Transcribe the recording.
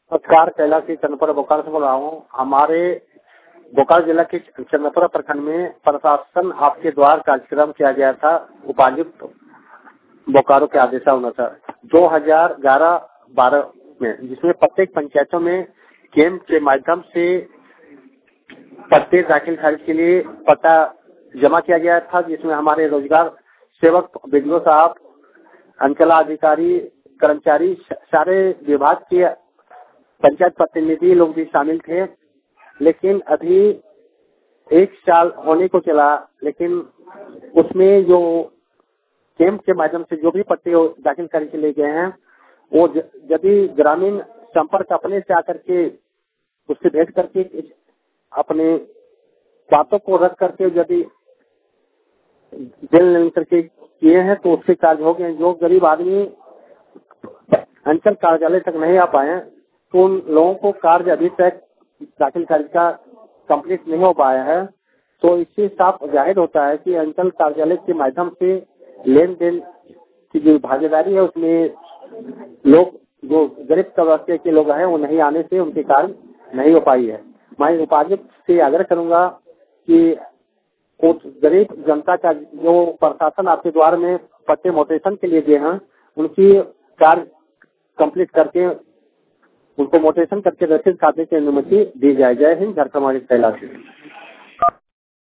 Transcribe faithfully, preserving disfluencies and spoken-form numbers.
नमस्कार, कैलाशी चंद्रपुरा बोकारो से बोल रहा हूँ। हमारे बोकारो जिला के चंद्रपुरा प्रखंड में प्रशासन आपके द्वारा कार्यक्रम किया गया था उपायुक्त बोकारो के आदेशानुसार दो हजार ग्यारह बारह में, जिसमें प्रत्येक पंचायतों में कैंप के माध्यम से प्रत्येक दाखिल खारिज के लिए पता जमा किया गया था, जिसमें हमारे रोजगार सेवक बीडीओ साहब, अंचला अधिकारी, कर्मचारी, सारे विभाग के पंचायत प्रतिनिधि लोग भी शामिल थे। लेकिन अभी एक साल होने को चला, लेकिन उसमें जो कैंप के माध्यम से जो भी पट्टे दाखिल करके ले गए हैं, वो यदि ग्रामीण संपर्क अपने से आकर के उससे भेंट करके अपने बातों को रख करके यदि दिल नहीं करके किए हैं तो उससे कार्य हो गए। जो गरीब आदमी अंचल कार्यालय तक नहीं आ पाए तो उन लोगों को कार्य अभी तक दाखिल खारिज का कंप्लीट नहीं हो पाया है। तो इससे साफ जाहिर होता है कि अंचल कार्यालय के माध्यम से लेन देन की जो भागीदारी है उसमें लोग जो गरीब तबके के लोग हैं वो नहीं आने से उनके कार्य नहीं हो पाई है। मैं उपायुक्त से आग्रह करूंगा कि उस गरीब जनता का जो प्रशासन आपके द्वार में पट्टे मोटेशन के लिए दिए हैं, उनकी कार्य कंप्लीट करके उनको मोटेशन करके रसीद खाते की अनुमति दी जाए। जय हिंद, झारखंड कैलाशी।